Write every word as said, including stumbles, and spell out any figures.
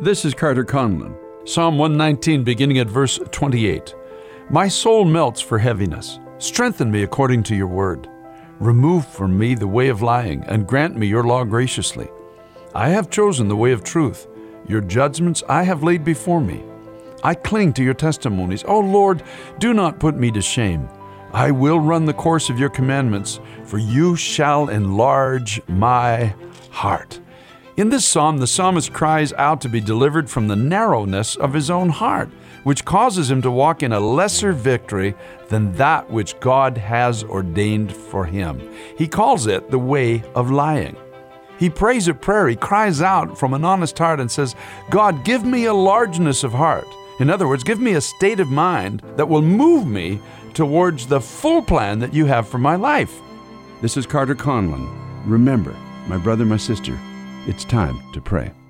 This is Carter Conlon. Psalm one nineteen, beginning at verse twenty-eight. My soul melts for heaviness. Strengthen me according to your word. Remove from me the way of lying, and grant me your law graciously. I have chosen the way of truth. Your judgments I have laid before me. I cling to your testimonies. O Lord, do not put me to shame. I will run the course of your commandments, for you shall enlarge my heart. In this psalm, the psalmist cries out to be delivered from the narrowness of his own heart, which causes him to walk in a lesser victory than that which God has ordained for him. He calls it the way of lying. He prays a prayer. He cries out from an honest heart and says, God, give me a largeness of heart. In other words, give me a state of mind that will move me towards the full plan that you have for my life. This is Carter Conlon. Remember, my brother, my sister, it's time to pray.